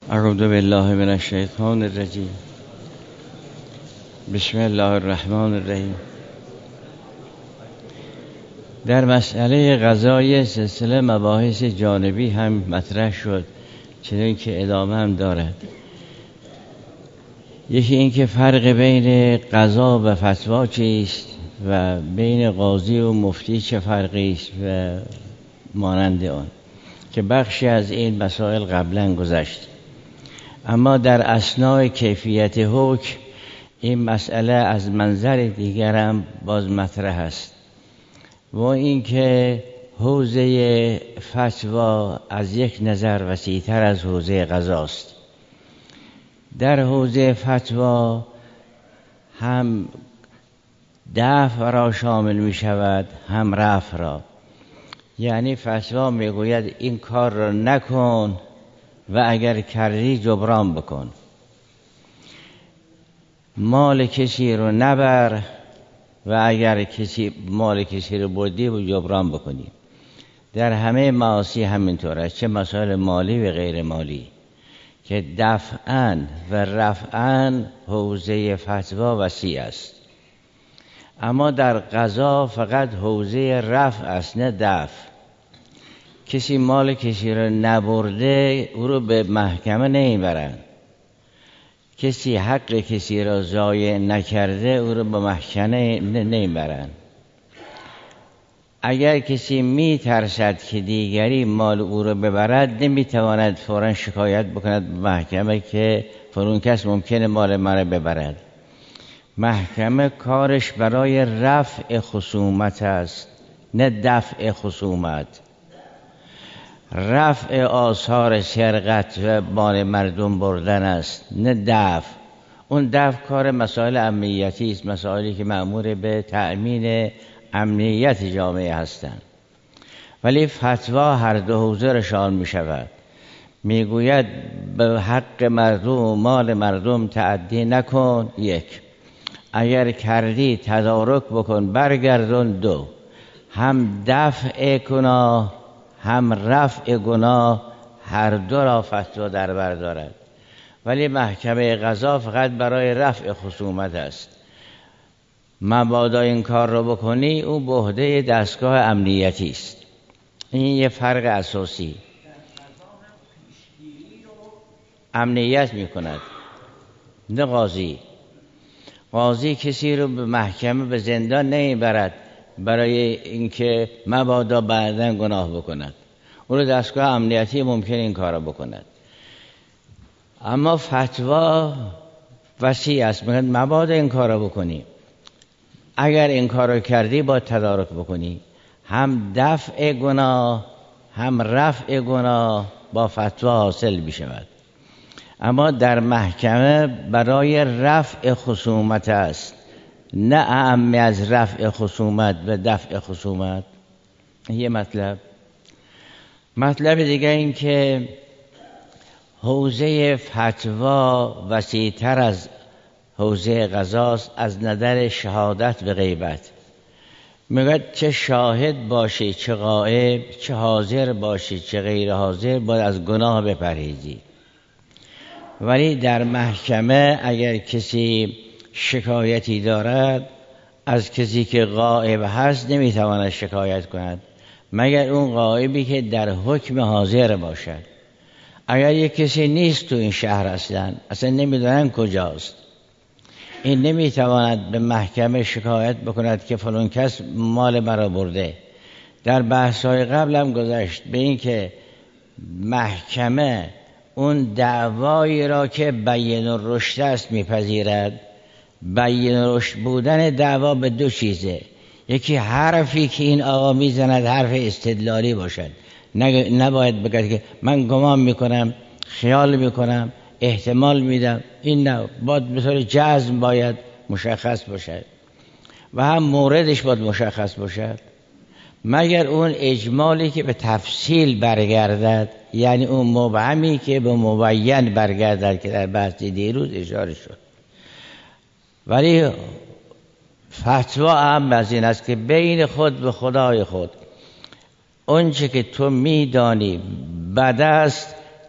اعوذ بالله من الشیطان الرجیم. بسم الله الرحمن الرحیم. در مسئله قضای سلسله مباحث جانبی هم مطرح شد، چنین که ادامه هم دارد. یکی این که فرق بین قضا و فتوا چیست و بین قاضی و مفتی چه فرقی است و مانند آن، که بخشی از این مسائل قبلا گذشت. اما در اثنای کیفیت حکم این مسئله از منظر دیگر هم باز مطرح است، و این که حوزه فتوا از یک نظر وسیع‌تر از حوزه قضاست. در حوزه فتوا هم دفع را شامل می شود هم رفع را، یعنی فتوا می گوید این کار را نکن و اگر کردی جبران بکن، مال کسی رو نبر و اگر مال کسی رو بردی و جبران بکنی. در همه معاصی همینطور است، چه مسائل مالی و غیر مالی، که دفعاً و رفعاً حوزه فتوا وسیع است. اما در قضا فقط حوزه رفع است، نه دفع. کسی مال کسی رو نبرده او رو به محکمه نمیبرند، کسی حق کسی را ضایع نکرده او رو به محکمه نمیبرند. اگر کسی میترسد که دیگری مال او رو ببرد، نمیتواند فوراً شکایت بکند به محکمه که فلان کس ممکنه مال من رو ببرد. محکمه کارش برای رفع خصومت است، نه دفع خصومت. رفع آثار سرقت و مال مردم بردن است، نه دفع. اون دفع کار مسائل امنیتی است، مسائلی که مأمور به تأمین امنیت جامعه هستند. ولی فتوا هر دو حوزه را شامل می شود. می گوید به حق مردم و مال مردم تعدی نکن، یک. اگر کردی تدارک بکن برگردون، دو. هم دفع گناه هم رفع گناه هر دو را فتوا در بر دارد. ولی محکمه قضا فقط برای رفع خصومت است. مبادا این کار رو بکنی، او به عهده دستگاه امنیتی است. این یه فرق اساسی. امنیت می کند، نه قاضی. قاضی کسی رو به محکمه به زندان نمیبرد برای اینکه مبادا بعداً گناه بکند. اون رو دستگاه امنیتی ممکن این کار رو بکند. اما فتوا وسیع است، میگن مبادا این کار رو بکنی، اگر این کار رو کردی باید تدارک بکنی. هم دفع گناه هم رفع گناه با فتوا حاصل می شود. اما در محکمه برای رفع خصومت است، نه اهم از رفع خصومت و دفع خصومت. یه مطلب دیگه این که حوزه فتوا وسیع‌تر از حوزه قضاست از نظر شهادت و غیبت. میگه چه شاهد باشی چه غائب، چه حاضر باشی چه غیر حاضر، باید از گناه بپرهیزی. ولی در محکمه اگر کسی شکایتی دارد از کسی که غائب هست نمیتواند شکایت کند مگر اون غائبی که در حکم حاضر باشد. اگر یک کسی نیست تو این شهر اصلا نمیدونن کجاست، این نمیتواند به محکمه شکایت بکند که فلان کس مال مرا برده. در بحث‌های قبل هم گذشت به این که محکمه اون دعوایی را که بین الرشد است میپذیرد. بین الرشد بودن دعوا به دو چیزه، یکی حرفی که این آقا میزند حرف استدلالی باشد، نباید بگه که من گمان میکنم، خیال میکنم، احتمال میدم. این نه، باید به طور جزم باید مشخص باشد و هم موردش باید مشخص باشد. مگر اون اجمالی که به تفصیل برگردد، یعنی اون مبهمی که به مبین برگردد که در بحث دیروز اشاره شد. ولی فتوا هم از این است که بین خود به خدای خود اون چه که تو میدانی بد است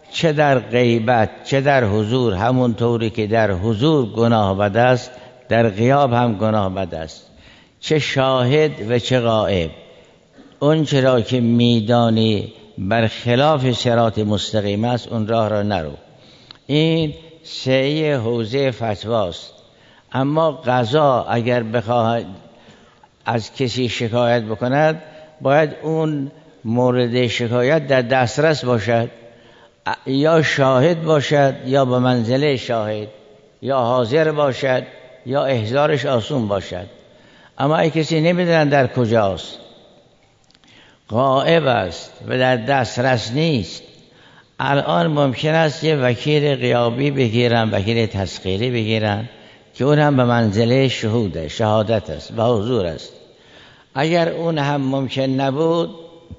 چه در غیبت چه در حضور، همون طوری که در حضور گناه بد است در غیاب هم گناه بد است. چه شاهد و چه غائب، اون چرا که میدانی بر خلاف صراط مستقیم است اون راه را نرو. این سعی حوزه فتواست. اما قضا اگر بخواهد از کسی شکایت بکند باید اون مورد شکایت در دسترس باشد، یا شاهد باشد یا به منزله شاهد، یا حاضر باشد یا احضارش آسون باشد. اما ای کسی نمیدونن در کجاست، غائب است و در دسترس نیست، الان ممکن است یه وکیل غیابی بگیرن، وکیل تسخیری بگیرن که اون هم به منزله شهادت است و حضور است. اگر اون هم ممکن نبود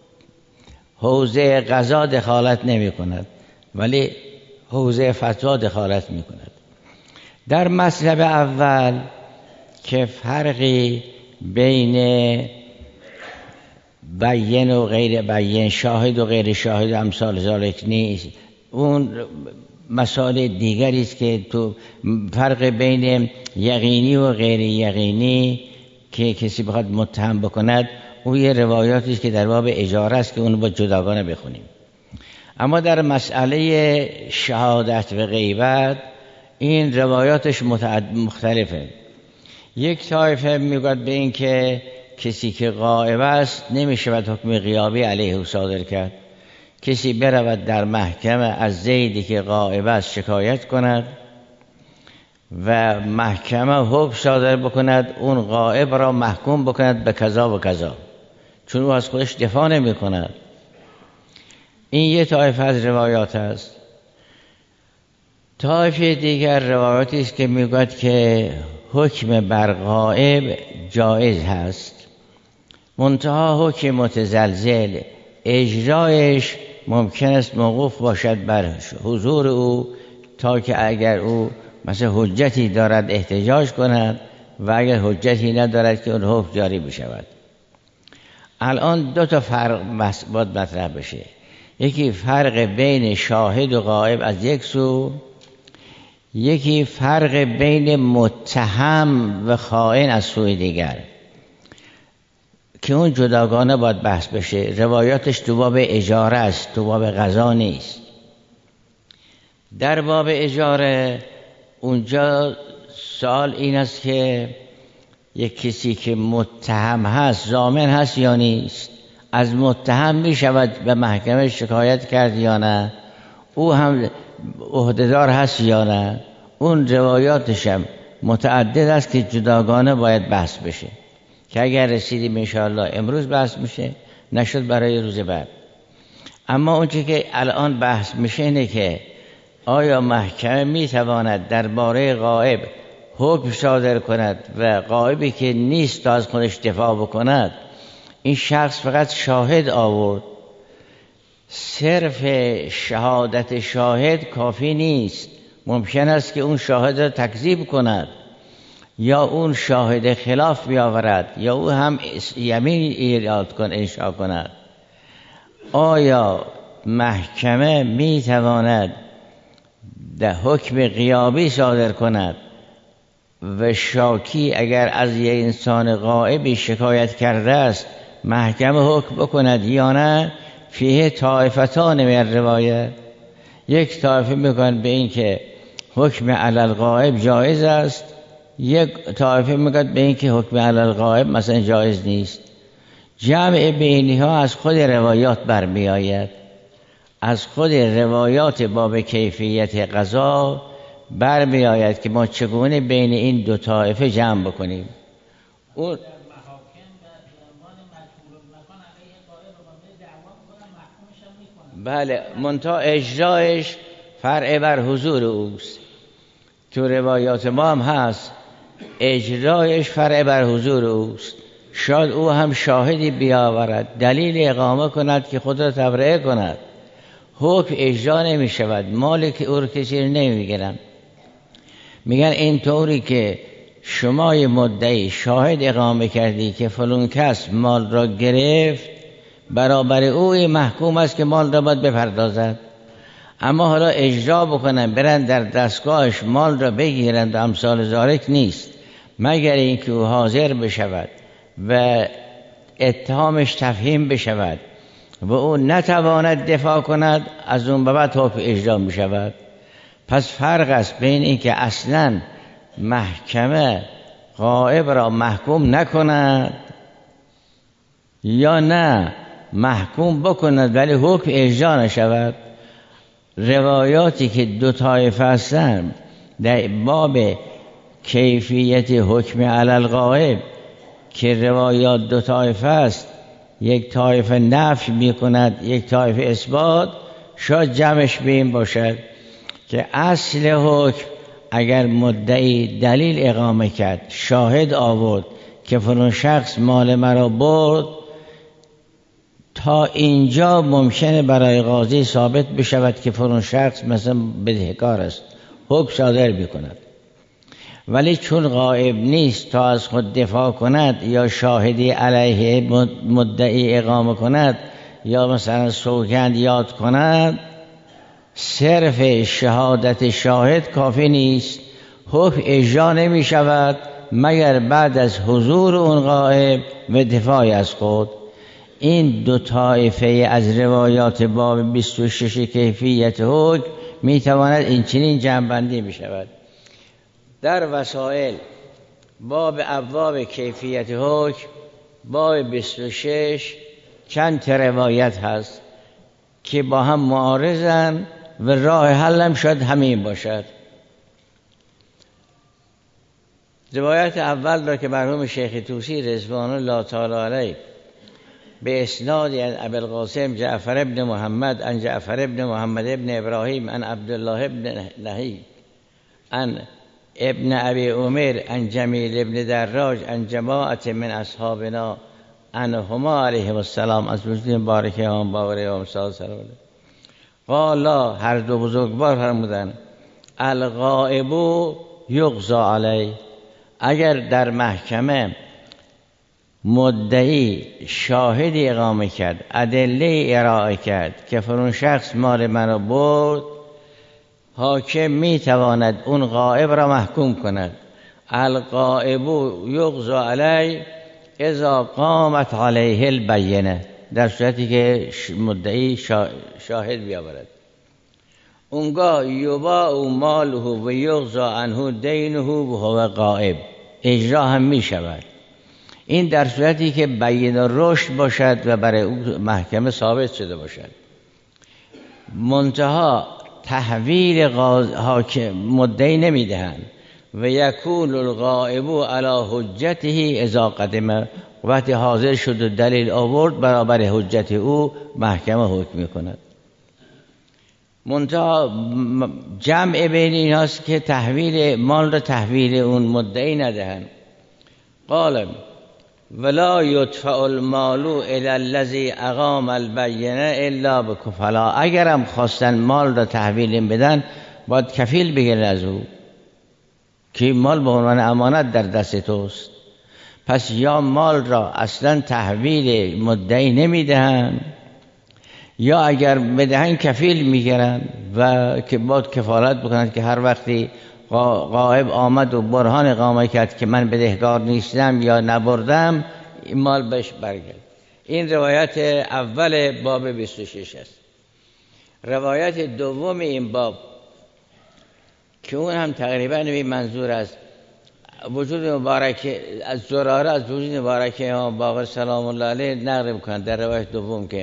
حوزه قضا دخالت نمی کند ولی حوزه فتوا دخالت می کند. در مطلب اول که فرقی بین بیان و غیر بیان، شاهد و غیر شاهد امثال ذالک نیست، اون مسائل دیگری است که تو فرق بین یقینی و غیر یقینی که کسی بخواد متهم بکند او یه روایاتی است که در باب اجاره است که اون با جداگانه بخونیم. اما در مسئله شهادت و غیبت این روایاتش مختلفه. یک طایفه میگوید به این که کسی که غائب است نمیشود حکم غیابی علیه صادر کرد. کسی برود در محکمه از زیدی که غائب است شکایت کند و محکمه حکم صادر بکند اون غائب را محکوم بکند به کذا و کذا، چون او از خودش دفاع نمی کند. این یه طایفه از روایات است. طایفه دیگر روایاتی است که میگوید که حکم بر غائب جایز هست، منتها حکم متزلزل اجرایش ممکن است موقوف باشد بر حضور او، تا که اگر او مثلا حجتی دارد احتجاج کند و اگر حجتی ندارد که اون حکم جاری بشود. الان دو تا فرق باید مطرح بشه. یکی فرق بین شاهد و غائب از یک سو، یکی فرق بین متهم و خائن از سوی دیگر که اون جداگانه باید بحث بشه. روایاتش تو باب اجاره است، تو باب قضا نیست. در باب اجاره اونجا سوال این است که یک کسی که متهم هست ضامن هست یا نیست، از متهم می شود به محکمه شکایت کرد یا نه، او هم عهدهدار هست یا نه. اون روایاتش هم متعدد است که جداگانه باید بحث بشه که اگر رسیدیم انشاءالله امروز بحث میشه، نشد برای روز بعد. اما اونچه که الان بحث میشه اینه که آیا محکمه میتواند درباره غائب حکم صادر کند و غائبی که نیست تا از خودش دفاع بکند؟ این شخص فقط شاهد آورد، صرف شهادت شاهد کافی نیست. ممکن است که اون شاهد را تکذیب کند یا اون شاهد خلاف بیاورد یا او هم یمین ایراد کن انشاء کند. آیا محکمه میتواند در حکم غیابی صادر کند و شاکی اگر از یه انسان غائبی شکایت کرده است محکمه حکم بکند یا نه؟ فیه طائفتان من روایه. یک طایفه میگن به این که حکم علی الغائب جایز است، یک طایفه میگن به این که حکم علی الغائب مثلا جایز نیست. جمع بینی ها از خود روایات برمی آید، از خود روایات باب کیفیت قضا برمی آید که ما چگونه بین این دو طایفه جمع بکنیم. اون بله، منتها اجرایش فرع بر حضور اوست. تو روایات ما هم هست اجرایش فرع بر حضور اوست. شاید او هم شاهدی بیاورد دلیل اقامه کند که خود را تبرئه کند، حکم اجرا نمی شود، مال که او را کسی نمی گیرن. میگن این طوری که شما مدعی شاهد اقامه کردی که فلان کس مال را گرفت، برابر او محکوم است که مال را باید بپردازد. اما حالا اجرا بکنن برن در دستگاهش مال را بگیرند و امثال ذالک نیست، مگر اینکه او حاضر بشود و اتهامش تفهیم بشود و او نتواند دفاع کند، از اون به بعد حکم اجرا می شود. پس فرق است بین اینکه اصلا محکمه غائب را محکوم نکند یا نه محکوم بکند ولی حکم اجرا نشود. روایاتی که دو طایفه هستند در باب کیفیت حکم علی الغائب که روایات دو طایفه است، یک طایفه نفی میکند یک طایفه اثبات، شاید جمعش به این باشد که اصل حکم اگر مدعی دلیل اقامه کرد، شاهد آورد که فلان شخص مال مرا برد، تا اینجا ممکنه برای قاضی ثابت بشود که فلان شخص مثلا بدهکار است، حکم صادر میکند. ولی چون غائب نیست تا از خود دفاع کند یا شاهدی علیه مدعی اقامه کند یا مثلا سوگند یاد کند، صرف شهادت شاهد کافی نیست، حکم اجرا نمی شود مگر بعد از حضور اون غائب و دفاع از خود. این دو طایفه از روایات باب 26 کیفیت حکم می تواند این چنین جمع‌بندی می شود. در وسائل باب ابواب کیفیت حکم باب 26 چند روایت هست که با هم معارضن و راه حل هم شاید همین باشد. روایت اول را که مرحوم شیخ طوسی رضوان الله تعالی علیه به اسناد ابی القاسم جعفر ابن محمد عن جعفر ابن محمد ابن ابراهیم عن عبدالله ابن نهی عن ابن ابی عمر عن جمیل ابن دراج عن جماعت من اصحابنا عنهما علیهم السلام، از وجود مبارکه هم باقری و امثال سلام قال هر دو بزرگوار فرمودند الغائب یقضی علیه، اگر در محکمه مدعی شاهدی اقامه کرد، ادله ارائه کرد که فلان شخص مال منو برد، حاکم می تواند اون غائب را محکوم کند. الغائب یقضی علیه اذا قامت علیه البینه، در صورتی که مدعی شاهد بیاورد. اونگاه یباع ماله و یقضی عنه دینه و هو غائب، اجرا هم می شود. این در صورتی که بیان رشد باشد و برای او محکمه ثابت شده باشد. منتها تحویل حاکم مدعی نمیدهند و یکون الغائب علی حجته اذا قدم، وقتی حاضر شد و دلیل آورد برابر حجت او محکمه حکم میکند. منتها جمع بین این هاست که تحویل مال را تحویل اون مدعی ندهند. قال ولا یدفع المال الی الذی اقام البینه الا بکفلا، اگرم خواستن مال را تحویل بدن باید کفیل بگیرن از او که مال به عنوان امانت در دست توست. پس یا مال را اصلا تحویل مدعی نمیدهند یا اگر بدهن کفیل میگیرن و که باید کفالت بکنند که هر وقتی غائب آمد و برهان اقامه کرد که من بدهکار نیستم یا نبردم، این مال بهش برگرد. این روایت اول باب 26 است. روایت دوم این باب که اون هم تقریبا به منظور است وجود مبارک از زراره از وجود مبارک امام باقر سلام الله علیه نقل می‌کنند در روایت دوم که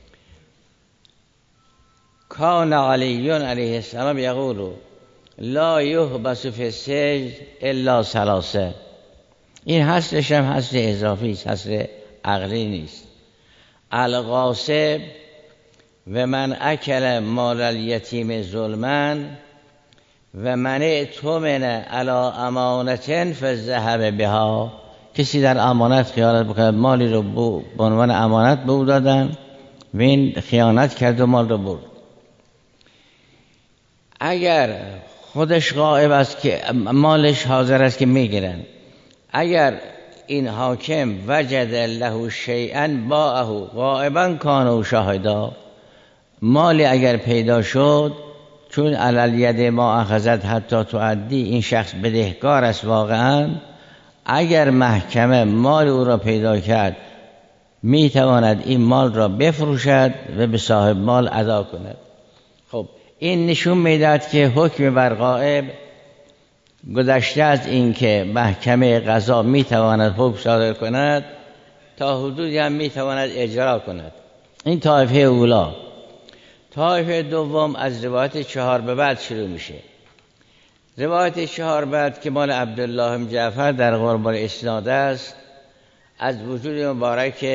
کان علی علیه السلام یقول لا یحبس فی السجن الا ثلاثه. این حصرش هم حصر اضافی است، حصر عقلی نیست. الغاصب و من اکل مال الیتیم ظلما و من اؤتمن علی امانة فذهب بها، کسی در امانت خیانت بکند، مالی رو به عنوان امانت به او دادن و این خیانت کرد و مال رو برد. اگر خودش غائب است که مالش حاضر است که میگیرن، اگر این حاکم وجد له شیئا باعه غائبا کان او شاهدا، مالی اگر پیدا شد چون علل ید ما اخذت حتی تؤدی، این شخص بدهکار است واقعا، اگر محکمه مال او را پیدا کرد می تواند این مال را بفروشد و به صاحب مال ادا کند. خب این نشون میدهد که حکم بر غائب گذشته از این که محکمه قضا می تواند حکم صادر کند تا حدودی هم می تواند اجرا کند. این طایفه اولا. طایفه دوم از روایت 4 به بعد شروع میشه. روایت 4 بعد که مال عبدالله بن جعفر در قربان اسناد است، از وجود مبارک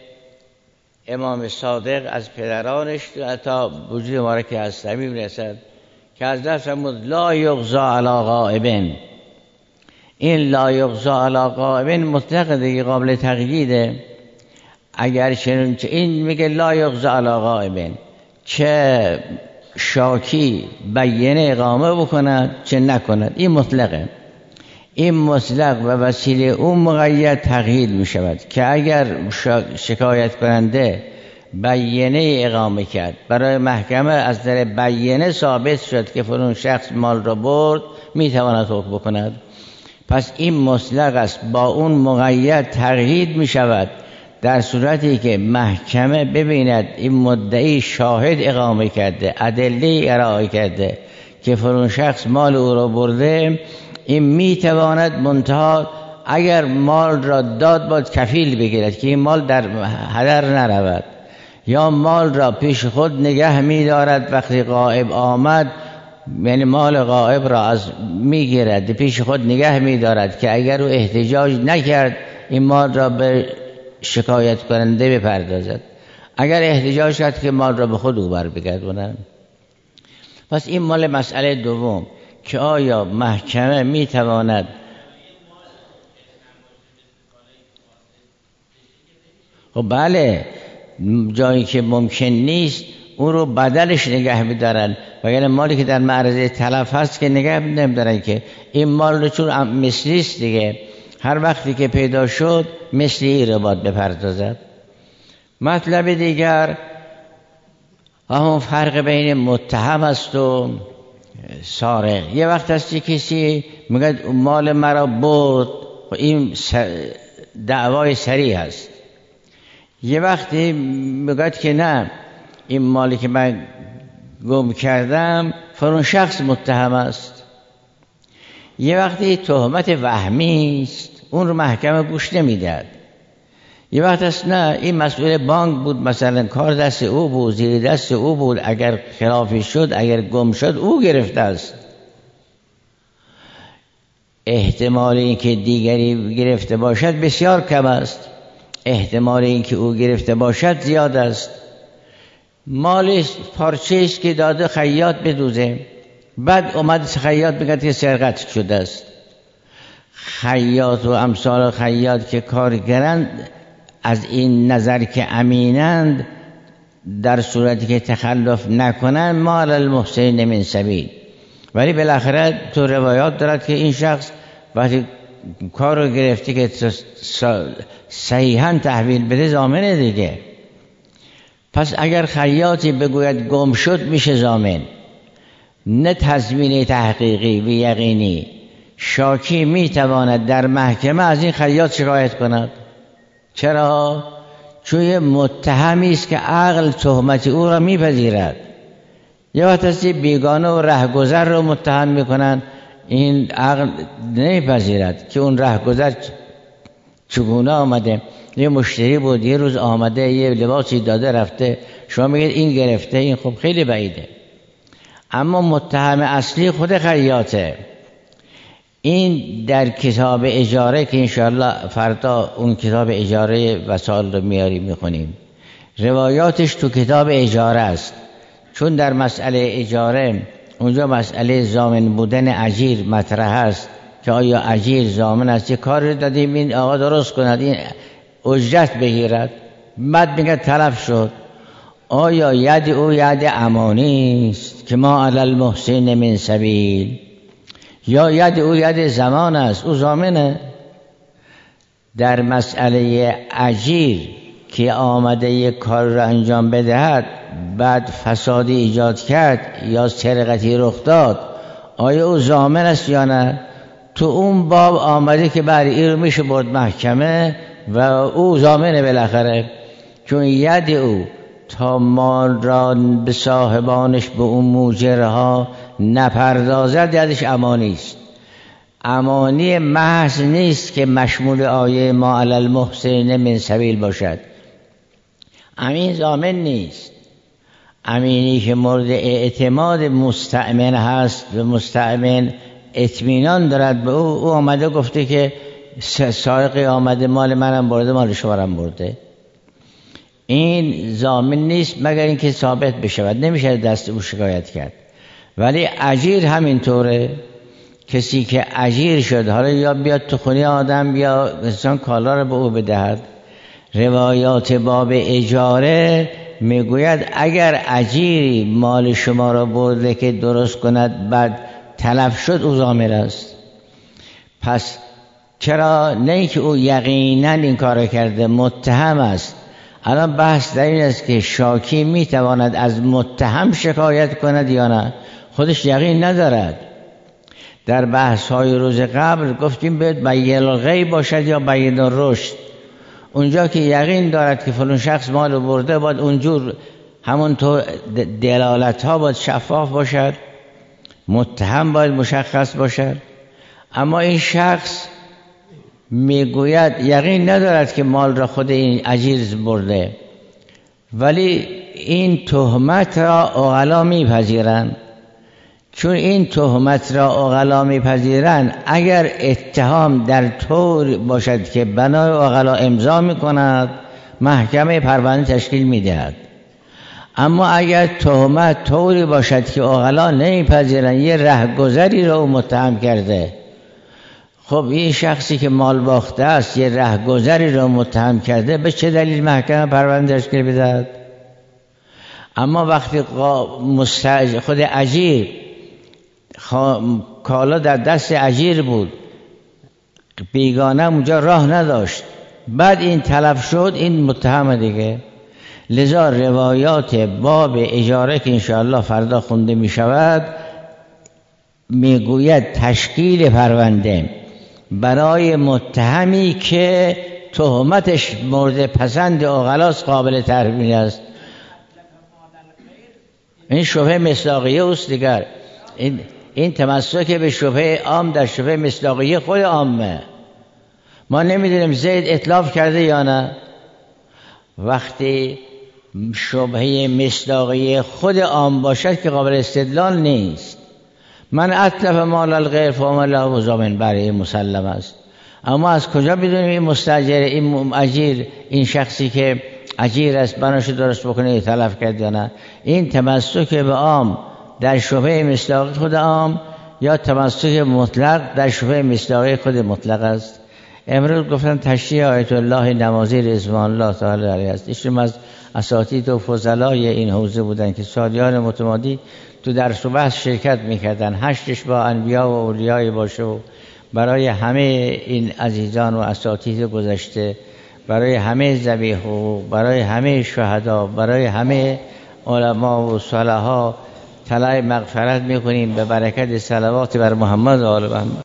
امام صادق از پدرانش تا وجود مبارک از تمیم رسد که حضرت فرمود لا یغزا علی غائب. این لا یغزا علی غائب مطلق دیگه قابل تقییده. اگر چنین این میگه لا یغزا علی غائب، چه شاکی بینه اقامه بکند چه نکند، این مطلقه. این مطلق و وسیله اون مقید تقیید می شود که اگر شکایت کننده بینه اقامه کرد برای محکمه، از در بینه ثابت شد که فلان شخص مال را برد، می تواند حکم بکند. پس این مطلق است، با اون مقید تقیید می شود در صورتی که محکمه ببیند این مدعی شاهد اقامه کرده، ادله ارائه کرده که فلان شخص مال او را برده، این می تواند منتها اگر مال را داد باید کفیل بگیرد که این مال در هدر نرود، یا مال را پیش خود نگه می دارد وقتی غائب آمد، یعنی مال غائب را از می گیرد پیش خود نگه می دارد که اگر او احتجاج نکرد این مال را به شکایت کننده بپردازد، اگر احتجاج کرد که مال را به خود او بر بگرداند. پس این مال مسئله دوم که آیا محکمه می تواند خب بله، جایی که ممکن نیست اون رو بدلش نگه می‌دارن، وگرنه مالی که در معرض تلف هست که نگه نمی‌دارن، که این مال رو چون مثلی است دیگه، هر وقتی که پیدا شد مثلی رو باید بپردازد. مطلب دیگر همون فرق بین متهم است و سارق. یه وقت هستی کسی میگه مال مرا برد، این دعوای صریح است. یه وقتی میگه که نه، این مالی که من گم کردم فلان شخص متهم است. یه وقتی تهمت وهمی است، اون رو محکمه گوش نمیداد. یه وقت است نه، این مسئول بانک بود، مثلا کار دست او بود، زیر دست او بود، اگر خلافی شد، اگر گم شد او گرفته است. احتمال اینکه دیگری گرفته باشد بسیار کم است، احتمال اینکه او گرفته باشد زیاد است. مال پارچه است که داده خیاط بدوزه، بعد اومد خیاط بگه که سرقت شده است. خیاط و امثال خیاط که کارگرند از این نظر که امینند، در صورتی که تخلف نکنند ما علی المحسنین من سبیل. ولی بالاخره تو روایات دارد که این شخص وقتی کار رو گرفتی که صحیحاً تحویل بده ضامنه دیگه. پس اگر خیاطی بگوید گم شد میشه ضامن، نه تضمین تحقیقی و یقینی. شاکی میتواند در محکمه از این خیاط شکایت کند. چرا؟ چون متهمی است که عقل تهمت او را میپذیرد. یا وقتی بیگانه و رهگذر رو متهم میکنن، این عقل نمیپذیرد که اون رهگذر چگونه آمده. یه مشتری بود یه روز آمده یه لباسی داده رفته، شما میگید این گرفته، این خب خیلی بعیده. اما متهم اصلی خود خیاطه. این در کتاب اجاره که انشاءالله فردا اون کتاب اجاره وسائل رو میاریم میخونیم، روایاتش تو کتاب اجاره است. چون در مسئله اجاره اونجا مسئله ضامن بودن اجیر مطرح است که آیا اجیر ضامن است، یه کار دادیم این آقا درست کند، این اجرت بگیرد، بعد میگه تلف شد، آیا ید او ید امانی است که ما علی المحسن من سبیل، یا ید او ید زمان است او ضامنه. در مسئله اجیر که آمده یک کار را انجام بدهد بعد فسادی ایجاد کرد یا سرقتی رخ داد، آیا او ضامن است یا نه؟ تو اون باب آمده که بعد این رو میشه برد محکمه و او ضامنه بالاخره، چون ید او تا مال را به صاحبانش به اون موجرها نپردازد یدش امانی است. امانی محض نیست که مشمول آیه ما علی المحسنین من سبیل باشد. امین ضامن نیست. امینی که مورد اعتماد مستأمن هست و مستأمن اطمینان دارد به او آمده گفته که سارقی آمده مال منم برده مال شمارم برده، این ضامن نیست مگر اینکه ثابت بشود، نمیشه دست او شکایت کرد. ولی اجیر همینطوره، کسی که اجیر شد حالا یا بیاد تو خونه آدم یا انسان کالا رو به او بدهد، روایات باب اجاره میگوید اگر اجیری مال شما را برده که درست کند بعد تلف شد او ضامن است. پس چرا نه که او یقینا این کار کرده، متهم است. الان بحث در این است که شاکی میتواند از متهم شکایت کند یا نه، خودش یقین ندارد. در بحث های روز قبل گفتیم باید بین الغیب باشد یا بین الرشد. اونجا که یقین دارد که فلان شخص مال برده باید اونجور همونطور دلالت ها باید شفاف باشد، متهم باید مشخص باشد. اما این شخص میگوید یقین ندارد که مال را خود این اجیر برده، ولی این تهمت را عقلا میپذیرند. چون این تهمت را عقلا میپذیرند، اگر اتهام در طور باشد که بنای عقلا امضا میکند محکمه پرونده تشکیل میدهد. اما اگر تهمت طوری باشد که عقلا نمیپذیرند، یه رهگذری را او متهم کرده، خب این شخصی که مال باخته است یه رهگذری را متهم کرده، به چه دلیل محکمه پرونده تشکیل بدهد؟ اما وقتی خود اجیر کالا در دست اجیر بود، بیگانه اونجا راه نداشت، بعد این تلف شد، این متهم دیگه. لذا روایات باب اجاره که انشاءالله فردا خونده می شود میگوید تشکیل پرونده برای متهمی که تهمتش مورد پسند عقلاست قابل تحویل است. این شبهه مصداقیه است دیگر. این تمسک به شبهه عام در شبهه مصداقیه خود عامه. ما نمیدونیم زید اتلاف کرده یا نه. وقتی شبهه مصداقیه خود عام باشد که قابل استدلال نیست. من اتلف مال الغیر فهو له ضامن، برای مسلم است. اما از کجا بدونیم این مستاجر، این اجیر، این شخصی که اجیر است بناشو درست بکنه تلف کرد یا نه؟ این تمسک به عام در شبهه مصداقی خود عام یا تمسک مطلق در شبهه مصداقی خود مطلق است. امروز گفتن تشریح آیت الله نمازی رضوان الله تعالی علیه است. ایشون از اساتید و فضلای این حوزه بودن که سالیان متمادی تو درس و بحث شرکت میکردن. حشرش با انبیا و اولیای باشه و برای همه این عزیزان و اساتید گذشته، برای همه ذوی حقوق، برای همه شهدا، برای همه علما و صالحا طلب مغفرت میکنیم به برکت صلوات بر محمد و آل محمد.